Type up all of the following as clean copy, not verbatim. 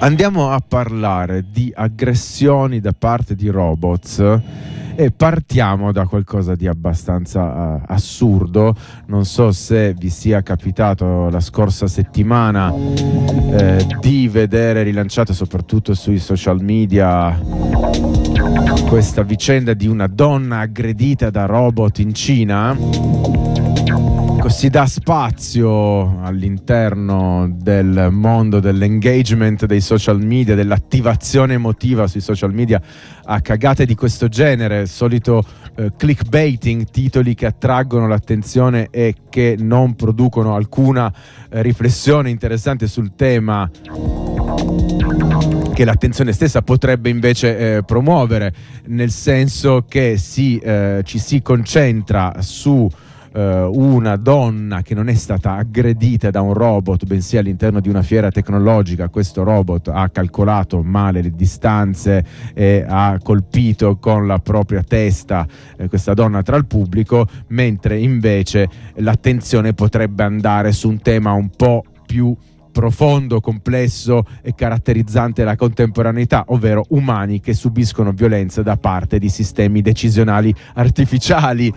Andiamo a parlare di aggressioni da parte di robots e partiamo da qualcosa di abbastanza assurdo. Non so se vi sia capitato la scorsa settimana di vedere rilanciata soprattutto sui social media questa vicenda di una donna aggredita da robot in Cina. Si dà spazio all'interno del mondo dell'engagement dei social media, dell'attivazione emotiva sui social media a cagate di questo genere, solito clickbaiting, titoli che attraggono l'attenzione e che non producono alcuna riflessione interessante sul tema che l'attenzione stessa potrebbe invece promuovere, nel senso che ci si concentra su una donna che non è stata aggredita da un robot, bensì all'interno di una fiera tecnologica questo robot ha calcolato male le distanze e ha colpito con la propria testa questa donna tra il pubblico, mentre invece l'attenzione potrebbe andare su un tema un po' più profondo, complesso e caratterizzante la contemporaneità, ovvero umani che subiscono violenza da parte di sistemi decisionali artificiali.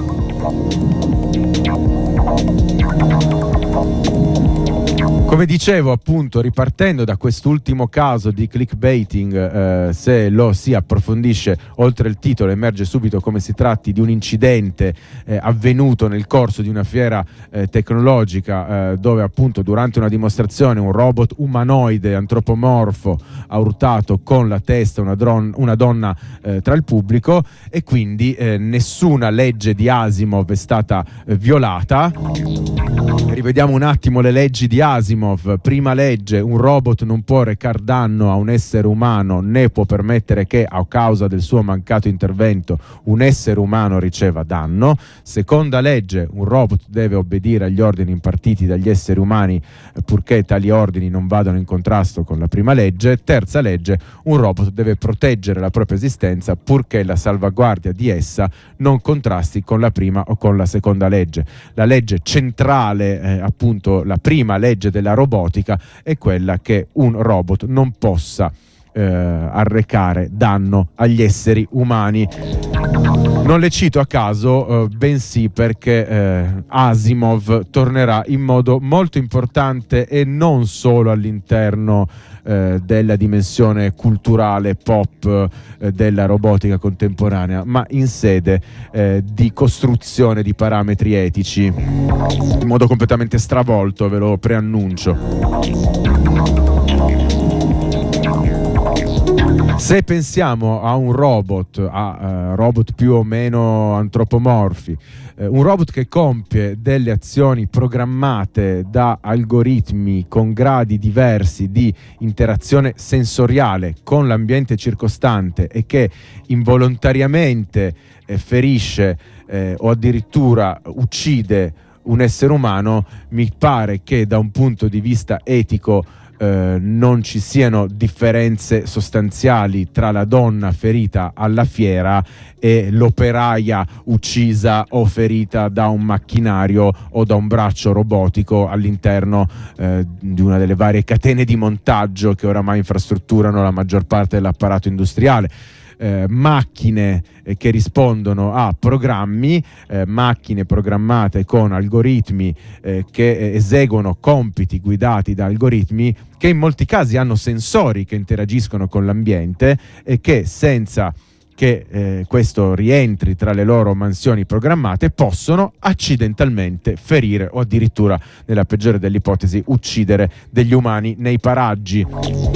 Come dicevo, appunto, ripartendo da quest'ultimo caso di clickbaiting, se lo si approfondisce, oltre il titolo emerge subito come si tratti di un incidente avvenuto nel corso di una fiera tecnologica, dove appunto durante una dimostrazione un robot umanoide antropomorfo ha urtato con la testa una donna tra il pubblico, e quindi nessuna legge di Asimov è stata violata. Rivediamo un attimo le leggi di Asimov. Prima legge: un robot non può recar danno a un essere umano né può permettere che a causa del suo mancato intervento un essere umano riceva danno. Seconda legge: un robot deve obbedire agli ordini impartiti dagli esseri umani purché tali ordini non vadano in contrasto con la prima legge. Terza legge: un robot deve proteggere la propria esistenza purché la salvaguardia di essa non contrasti con la prima o con la seconda legge. La legge centrale, appunto la prima legge della robotica, è quella che un robot non possa arrecare danno agli esseri umani. Non le cito a caso, bensì perché Asimov tornerà in modo molto importante e non solo all'interno della dimensione culturale pop della robotica contemporanea, ma in sede di costruzione di parametri etici, in modo completamente stravolto, ve lo preannuncio. Se pensiamo a un robot, robot più o meno antropomorfi, un robot che compie delle azioni programmate da algoritmi con gradi diversi di interazione sensoriale con l'ambiente circostante e che involontariamente ferisce o addirittura uccide un essere umano, mi pare che da un punto di vista etico non ci siano differenze sostanziali tra la donna ferita alla fiera e l'operaia uccisa o ferita da un macchinario o da un braccio robotico all'interno di una delle varie catene di montaggio che oramai infrastrutturano la maggior parte dell'apparato industriale. Macchine che rispondono a programmi, macchine programmate con algoritmi che eseguono compiti guidati da algoritmi che in molti casi hanno sensori che interagiscono con l'ambiente e che, senza che questo rientri tra le loro mansioni programmate, possono accidentalmente ferire o addirittura, nella peggiore delle ipotesi, uccidere degli umani nei paraggi.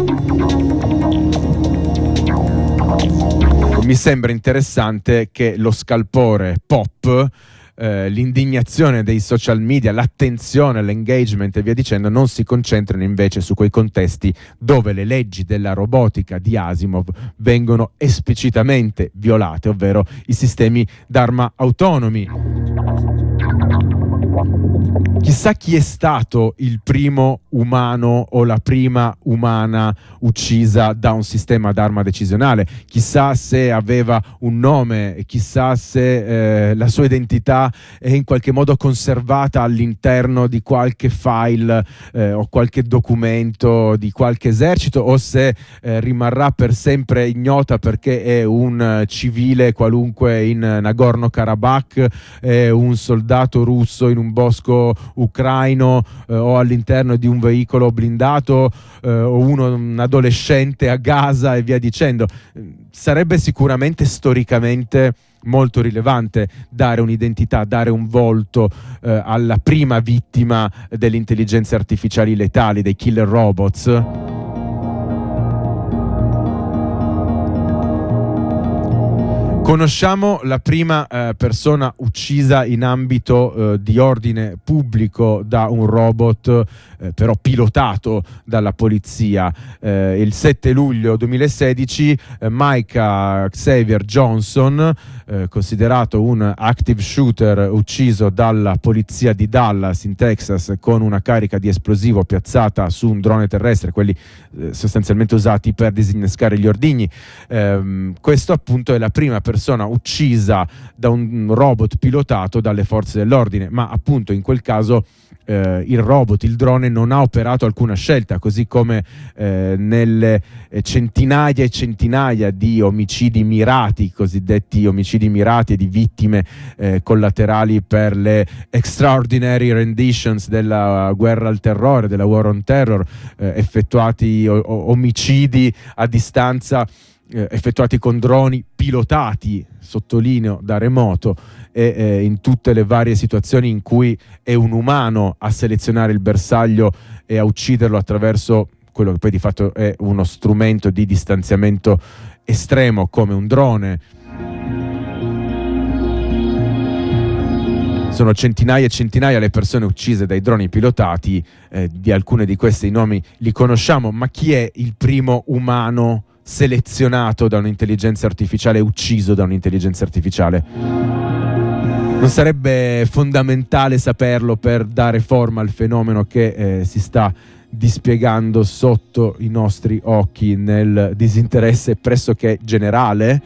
Mi sembra interessante che lo scalpore pop, l'indignazione dei social media, l'attenzione, l'engagement e via dicendo non si concentrano invece su quei contesti dove le leggi della robotica di Asimov vengono esplicitamente violate, ovvero i sistemi d'arma autonomi. Chi chissà chi è stato il primo umano o la prima umana uccisa da un sistema d'arma decisionale, chissà se aveva un nome, chissà se la sua identità è in qualche modo conservata all'interno di qualche file o qualche documento di qualche esercito, o se rimarrà per sempre ignota perché è un civile qualunque in Nagorno-Karabakh, è un soldato russo in un bosco ucraino o all'interno di un veicolo blindato o un adolescente a Gaza e via dicendo. Sarebbe sicuramente storicamente molto rilevante dare un'identità, dare un volto alla prima vittima delle intelligenze artificiali letali, dei killer robots. Conosciamo la prima persona uccisa in ambito di ordine pubblico da un robot, però pilotato dalla polizia. Il 7 luglio 2016 Micah Xavier Johnson, considerato un active shooter, ucciso dalla polizia di Dallas in Texas con una carica di esplosivo piazzata su un drone terrestre, quelli sostanzialmente usati per disinnescare gli ordigni. Questo appunto è la prima persona uccisa da un robot pilotato dalle forze dell'ordine, ma appunto in quel caso il robot, il drone, non ha operato alcuna scelta, così come nelle centinaia e centinaia di omicidi mirati, cosiddetti omicidi mirati, e di vittime collaterali per le extraordinary renditions della guerra al terrore, della war on terror, effettuati omicidi a distanza, effettuati con droni pilotati, sottolineo, da remoto, e in tutte le varie situazioni in cui è un umano a selezionare il bersaglio e a ucciderlo attraverso quello che poi di fatto è uno strumento di distanziamento estremo come un drone. Sono centinaia e centinaia le persone uccise dai droni pilotati, di alcune di questi nomi li conosciamo, ma chi è il primo umano selezionato da un'intelligenza artificiale, ucciso da un'intelligenza artificiale? Non sarebbe fondamentale saperlo per dare forma al fenomeno che si sta dispiegando sotto i nostri occhi nel disinteresse pressoché generale?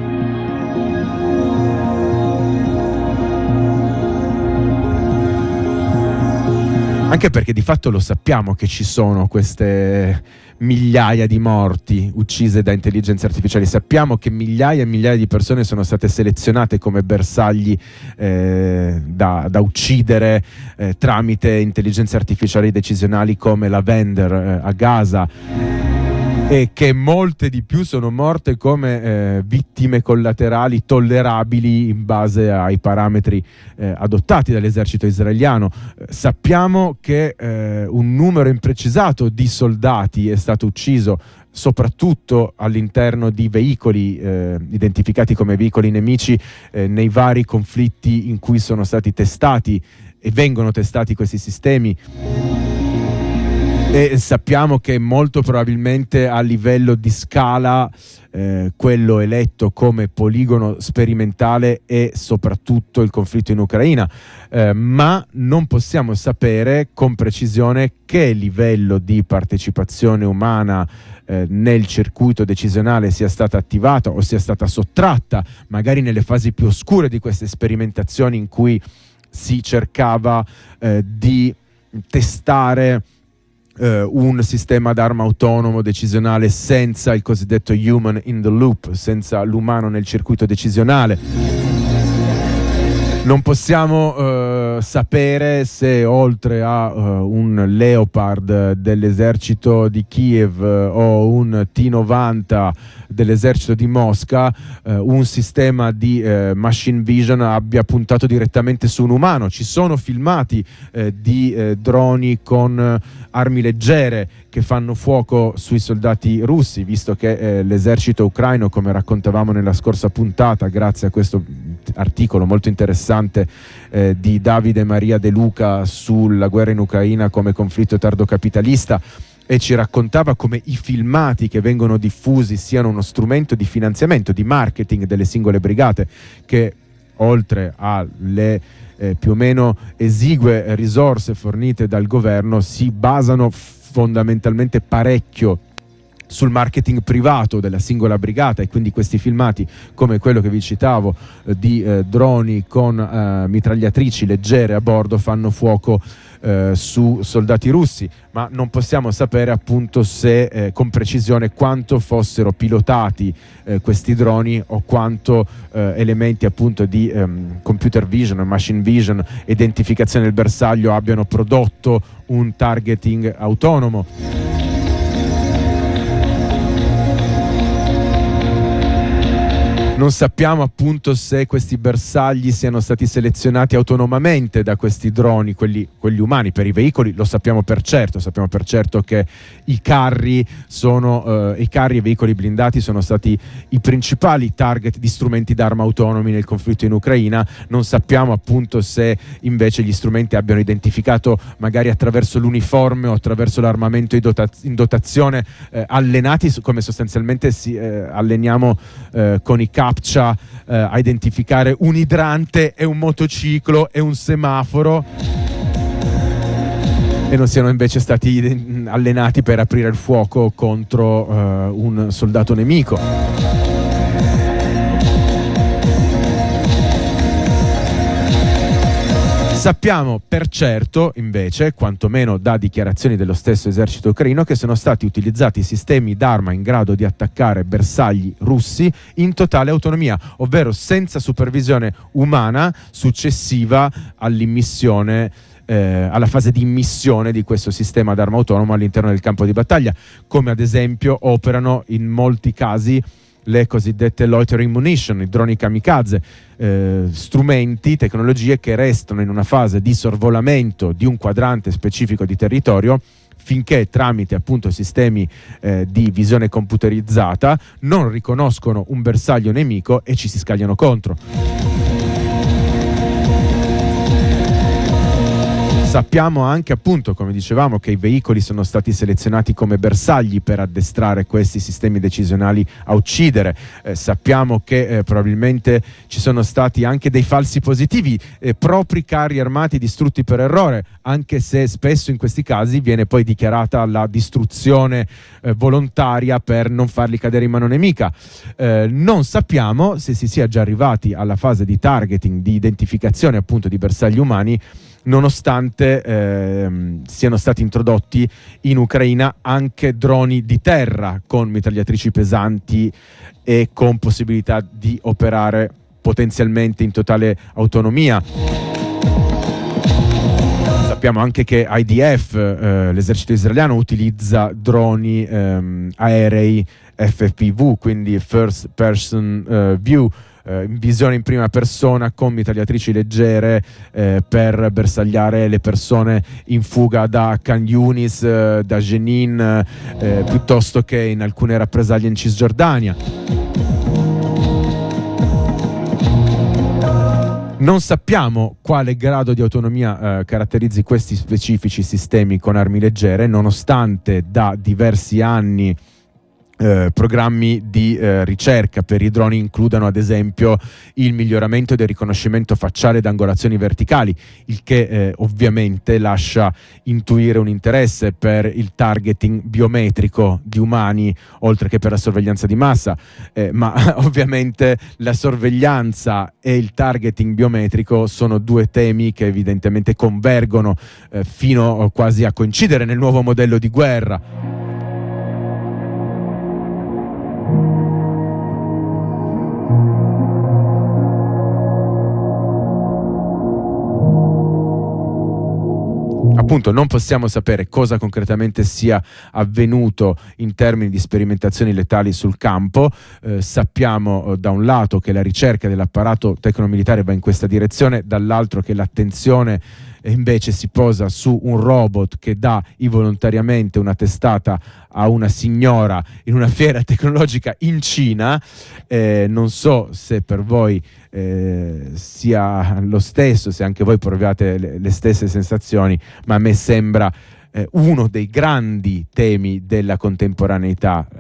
Anche perché di fatto lo sappiamo che ci sono queste migliaia di morti uccise da intelligenze artificiali, sappiamo che migliaia e migliaia di persone sono state selezionate come bersagli da uccidere tramite intelligenze artificiali decisionali come la Vendor a Gaza, e che molte di più sono morte come vittime collaterali tollerabili in base ai parametri adottati dall'esercito israeliano. Sappiamo che un numero imprecisato di soldati è stato ucciso, soprattutto all'interno di veicoli identificati come veicoli nemici nei vari conflitti in cui sono stati testati e vengono testati questi sistemi. E sappiamo che molto probabilmente a livello di scala quello eletto come poligono sperimentale è soprattutto il conflitto in Ucraina, ma non possiamo sapere con precisione che livello di partecipazione umana nel circuito decisionale sia stata attivata o sia stata sottratta, magari nelle fasi più oscure di queste sperimentazioni in cui si cercava di testare un sistema d'arma autonomo decisionale senza il cosiddetto human in the loop, senza l'umano nel circuito decisionale. Non possiamo sapere se oltre a un Leopard dell'esercito di Kiev o un T-90 dell'esercito di Mosca, un sistema di machine vision abbia puntato direttamente su un umano. Ci sono filmati di droni con armi leggere che fanno fuoco sui soldati russi, visto che l'esercito ucraino, come raccontavamo nella scorsa puntata, grazie a questo articolo molto interessante di Davide Maria De Luca sulla guerra in Ucraina come conflitto tardocapitalista, e ci raccontava come i filmati che vengono diffusi siano uno strumento di finanziamento, di marketing delle singole brigate, che oltre alle più o meno esigue risorse fornite dal governo si basano fondamentalmente parecchio sul marketing privato della singola brigata, e quindi questi filmati come quello che vi citavo di droni con mitragliatrici leggere a bordo fanno fuoco su soldati russi, ma non possiamo sapere appunto se con precisione quanto fossero pilotati questi droni o quanto elementi appunto di computer vision, machine vision, identificazione del bersaglio abbiano prodotto un targeting autonomo. Non sappiamo appunto se questi bersagli siano stati selezionati autonomamente da questi droni, quelli umani. Per i veicoli lo sappiamo per certo che i carri e i veicoli blindati sono stati i principali target di strumenti d'arma autonomi nel conflitto in Ucraina. Non sappiamo appunto se invece gli strumenti abbiano identificato, magari attraverso l'uniforme o attraverso l'armamento in dotazione, allenati come sostanzialmente alleniamo con i captcha a identificare un idrante e un motociclo e un semaforo, e non siano invece stati allenati per aprire il fuoco contro un soldato nemico. Sappiamo per certo, invece, quantomeno da dichiarazioni dello stesso esercito ucraino, che sono stati utilizzati sistemi d'arma in grado di attaccare bersagli russi in totale autonomia, ovvero senza supervisione umana successiva all'immissione, alla fase di immissione di questo sistema d'arma autonomo all'interno del campo di battaglia, come ad esempio operano in molti casi le cosiddette loitering munition, i droni kamikaze, strumenti, tecnologie che restano in una fase di sorvolamento di un quadrante specifico di territorio finché tramite appunto sistemi di visione computerizzata non riconoscono un bersaglio nemico e ci si scagliano contro. Sappiamo anche appunto, come dicevamo, che i veicoli sono stati selezionati come bersagli per addestrare questi sistemi decisionali a uccidere. Sappiamo che probabilmente ci sono stati anche dei falsi positivi, propri carri armati distrutti per errore, anche se spesso in questi casi viene poi dichiarata la distruzione volontaria per non farli cadere in mano nemica. Non sappiamo se si sia già arrivati alla fase di targeting, di identificazione appunto di bersagli umani, nonostante siano stati introdotti in Ucraina anche droni di terra con mitragliatrici pesanti e con possibilità di operare potenzialmente in totale autonomia. Sappiamo anche che IDF, l'esercito israeliano, utilizza droni aerei FPV, quindi First Person View, visione in prima persona con mitragliatrici leggere per bersagliare le persone in fuga da Khan Yunis, da Jenin, piuttosto che in alcune rappresaglie in Cisgiordania. Non sappiamo quale grado di autonomia caratterizzi questi specifici sistemi con armi leggere, nonostante da diversi anni programmi di ricerca per i droni includano ad esempio il miglioramento del riconoscimento facciale da angolazioni verticali, il che ovviamente lascia intuire un interesse per il targeting biometrico di umani oltre che per la sorveglianza di massa, ma ovviamente la sorveglianza e il targeting biometrico sono due temi che evidentemente convergono fino quasi a coincidere nel nuovo modello di guerra. Appunto non possiamo sapere cosa concretamente sia avvenuto in termini di sperimentazioni letali sul campo. Sappiamo da un lato che la ricerca dell'apparato tecnomilitare va in questa direzione, dall'altro che l'attenzione invece si posa su un robot che dà involontariamente una testata a una signora in una fiera tecnologica in Cina. Non so se per voi sia lo stesso, se anche voi proviate le stesse sensazioni, ma a me sembra uno dei grandi temi della contemporaneità,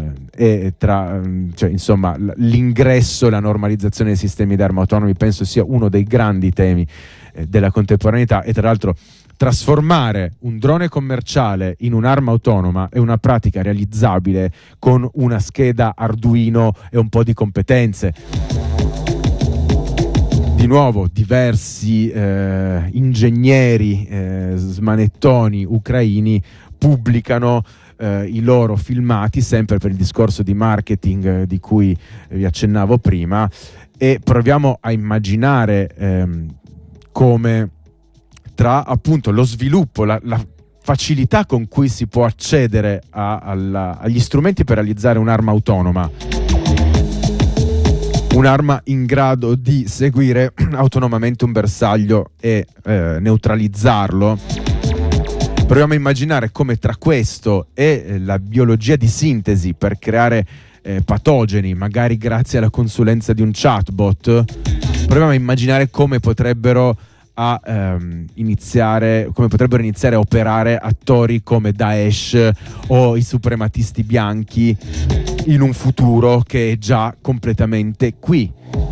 cioè, insomma, l'ingresso e la normalizzazione dei sistemi d'arma autonomi penso sia uno dei grandi temi della contemporaneità. E tra l'altro trasformare un drone commerciale in un'arma autonoma è una pratica realizzabile con una scheda Arduino e un po' di competenze. Di nuovo diversi ingegneri smanettoni ucraini pubblicano i loro filmati, sempre per il discorso di marketing di cui vi accennavo prima, e proviamo a immaginare come tra appunto lo sviluppo, la facilità con cui si può accedere agli strumenti per realizzare un'arma autonoma, un'arma in grado di seguire autonomamente un bersaglio e neutralizzarlo. Proviamo a immaginare come tra questo e la biologia di sintesi per creare patogeni, magari grazie alla consulenza di un chatbot, proviamo a immaginare come potrebbero iniziare a operare attori come Daesh o i suprematisti bianchi in un futuro che è già completamente qui.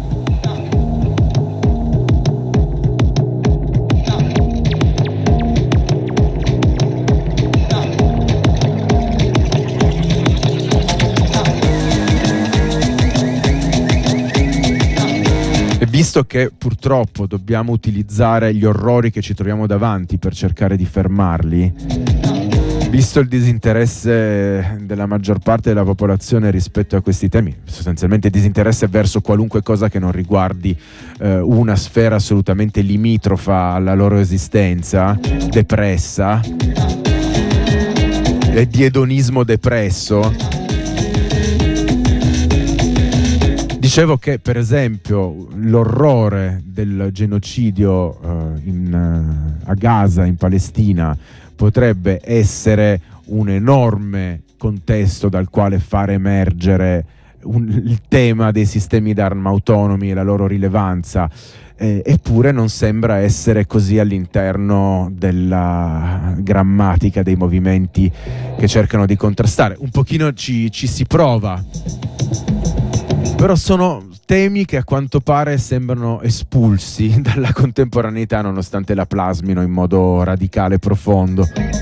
Visto che purtroppo dobbiamo utilizzare gli orrori che ci troviamo davanti per cercare di fermarli, visto il disinteresse della maggior parte della popolazione rispetto a questi temi, sostanzialmente disinteresse verso qualunque cosa che non riguardi una sfera assolutamente limitrofa alla loro esistenza, depressa, e di edonismo depresso, dicevo che per esempio l'orrore del genocidio a Gaza, in Palestina, potrebbe essere un enorme contesto dal quale far emergere il tema dei sistemi d'arma autonomi e la loro rilevanza, eppure non sembra essere così all'interno della grammatica dei movimenti che cercano di contrastare. Un pochino ci si prova, però sono temi che a quanto pare sembrano espulsi dalla contemporaneità, nonostante la plasmino in modo radicale e profondo.